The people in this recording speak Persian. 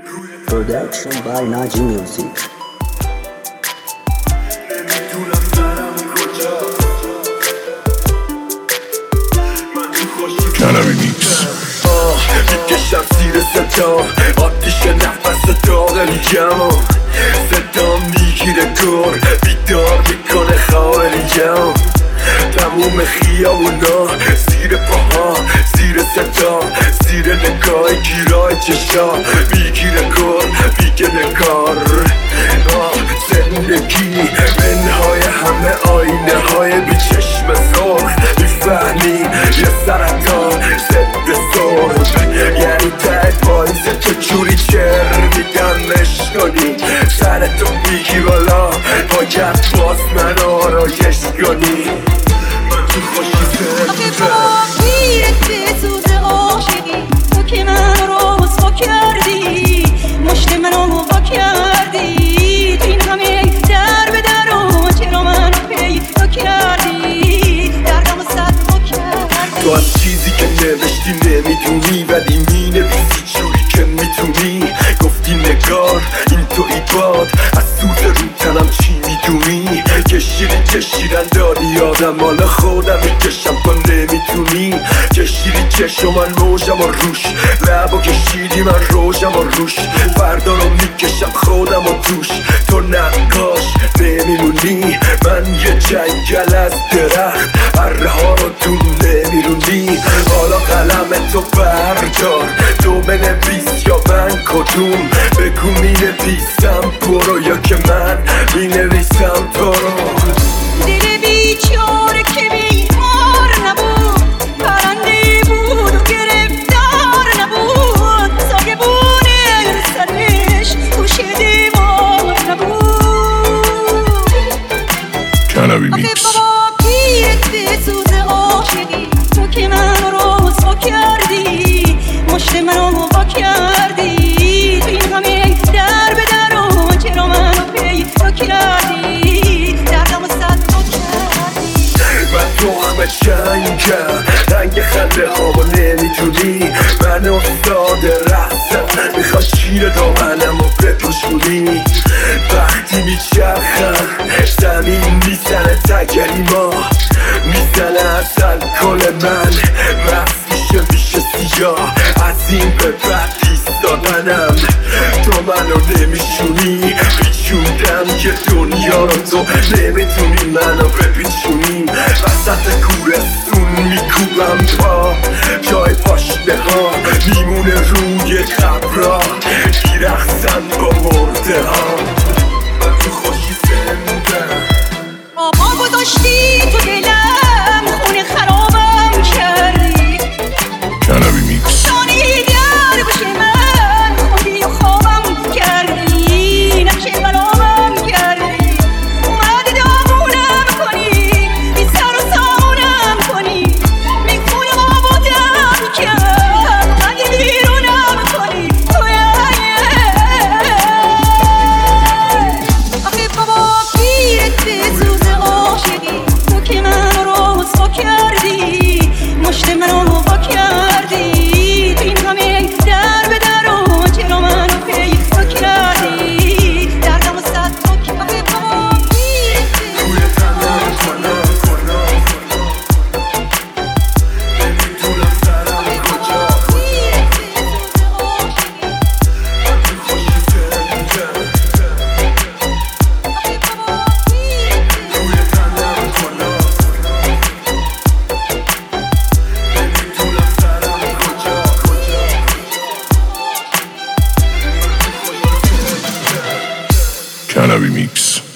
Production by Naji Music. Cannabis Mix. میکشم زیر صدا آتیش نفس داغ میگم صدا میگیره گر بیدار میکنه خارجم تموم خیابونا زیر پاها زیر صدا زیر نگاه گیرای چشا میگیره گر میگه نگار زندگی منهای همه آینه های بی چشم سرخ میفهمی یه سرطان ضد سرخ یعنی ته پاییزه چجوری چر میدمش کنی سرتو میگی بالا باید باز من آرایش کنی من تو خوشی آخه گیرت سوز عاشقی تو که من رو رسوا کردی مشت منو وا کردی تو این همه در به در و چرا منو پیدا کردی دردمو صد وا کردی تو از چیزی که نوشتی نمیدونی ولی مینویسی جوری که میتونی گفتی نگار این توی باد از سوز رو تنم چی میدونی کشیرن داری آدم مال خودم میکشم تو نمیتونی کشیری چشم من موجم و روش لبو کشیدی من روشم و روش فردا رو میکشم خودم و توش تو نقاش نمیمونی من یه جنگل از درخت اره ها رو تو نمیرونی حالا قلم تو بردار تو بنویس یا من کدوم بگو مینویسم برو یا که من مینویسم تو رو دل بیچاره که بیمار نبود پرنده بود و گرفتار نبود ساگبونه سرش گوشه دیوار نبود Cannabis آخه Mix. بابا گیرت سوز عاشقی تو که من رو رسوا کردی مشت منو وا کردی تو این همه در به در و چرا منو پیدا کردی دردمو صد وا کردی من تخم جنگم رنگ خنده هامو نمیدونی من استاد رقصم میخواد شیر دامنمو بپوشونی وقتی میچرخم زمین میزنه تگری ما میزنه اصل کل من مست میشه سیاه از این به بعد ایستادنم تو منو نمیشونی پیچوندم که دنیا رو تو نمیتونی منو بپیچونی وسط کورستون میکوبم پا جای پاشنه ها میمونه روی قبرا میرخصن با مرده ها من تو خوشی زندم بابا گذاشتی تو دلم خونه خرابم کردی Cannabis Mix. دانی در بشه من خوندی و خوابم کردی نقشه برامم کردی اومدی دامونم کنی بی سر و سامونم کنی میخوی آبادم کرد اومدی بیرونم کنی آخه بابا گیرت سوز عاشقی تو که من رو رسوا کردی مشت منو وا کردی تو این همه در به در و چرا منو پیدا کردی دردمو صد وا کردی آخه بابا توی تنم کنم نمیدونم سرم کجا من تو خوشی زندم توی تنم کنم نمیدونم سرم کجا Cannabis Mix.